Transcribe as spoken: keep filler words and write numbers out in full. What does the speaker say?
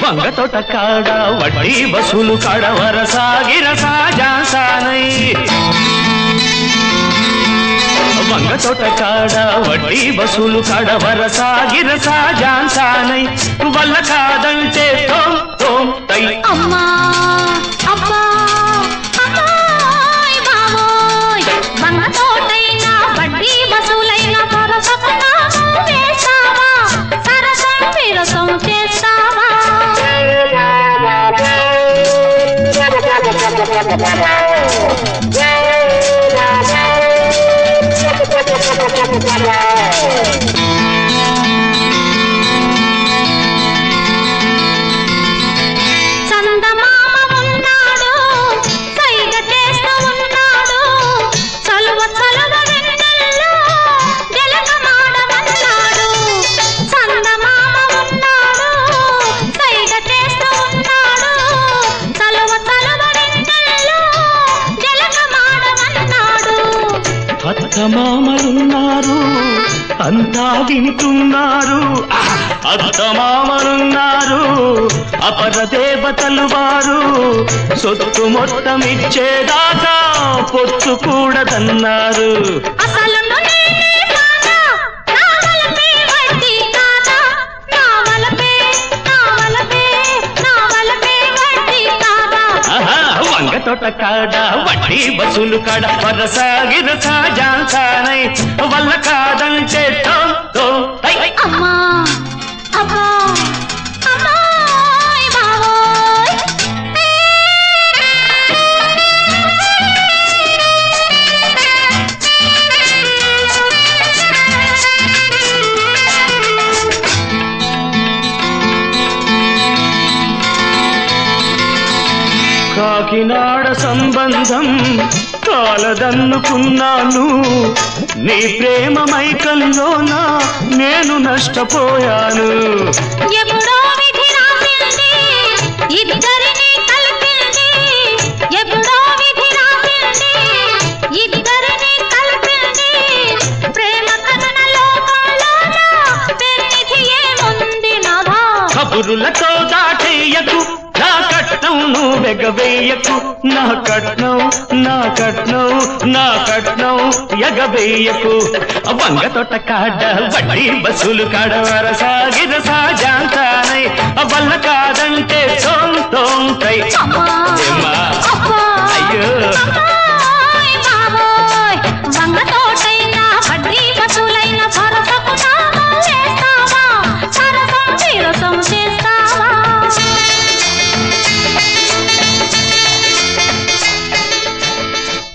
వంగ తోట కాడ వడ్డీ బసులు కాడ వరసాగిర సాజాసానై వంగ తోట కాడ వడ్డీ బసులు కాడ వరసాగిర సాజాసానై వల్ల కాదంటే తోం తోం తై అమ్మా అబ్బా అమ్మాయ్ బావోయ్ వంగ తోటైనా వడ్డీ బసులైనా పరసపనా వేస్తావా సరసం విరసం చేస్తావా అత్తమామలున్నారు అంతా వింటున్నారు అత్తమామలున్నారు అపర దేవతలు వారు సొత్తు మొత్తం ఇచ్చేదాకా పొత్తు కూడదన్నారు వంగ తోట కాడ వడ్డీ బసులు కాడ వరసాగిర సాజాసానై వల్ల కాదంటే తోం తోం తై అమ్మా అబ్బా అమ్మాయ్ బావోయ్ కాకినాడ సంబంధం కాలదన్నుకున్నాను నీ ప్రేమ మైకంలోన నేను నష్టపోయాను ఎప్పుడో విధి రాసింది ఇద్దరిని కలిపింది ఎప్పుడో విధి రాసింది ఇద్దరిని కలిపింది ప్రేమ కథన లోకంలోన పెన్నిధి ఏముంది నాథా కబురులతో దాటేయకు నా కట్నం నువ్వెగవేయకు నా కట్నం నా కట్నం నా కట్నం ఎగవేయకు వంగ తోట కాడ వడ్డీ బసులు కాడ వరసాగిర సాజాంతానై వల్ల కాదంటే తోం తోం తై అమ్మా అయ్యో